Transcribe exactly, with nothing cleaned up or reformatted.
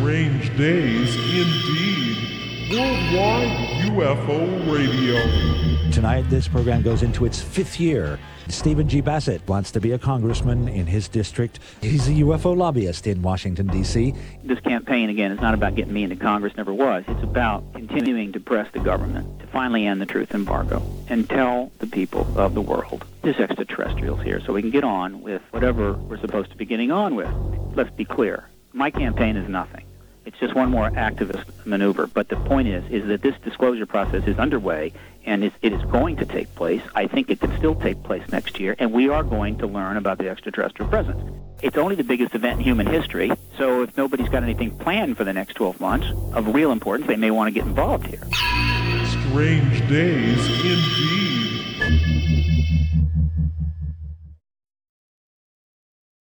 Strange days indeed. Worldwide U F O Radio. Tonight, this program goes into its fifth year. Stephen G. Bassett wants to be a congressman in his district. He's a U F O lobbyist in Washington, D C This campaign, again, is not about getting me into Congress, never was. It's about continuing to press the government to finally end the truth embargo and tell the people of the world there's extraterrestrials here so we can get on with whatever we're supposed to be getting on with. Let's be clear. My campaign is nothing. It's just one more activist maneuver. But the point is, is that this disclosure process is underway, and it, it is going to take place. I think it could still take place next year, and we are going to learn about the extraterrestrial presence. It's only the biggest event in human history, so if nobody's got anything planned for the next twelve months of real importance, they may want to get involved here. Strange days indeed.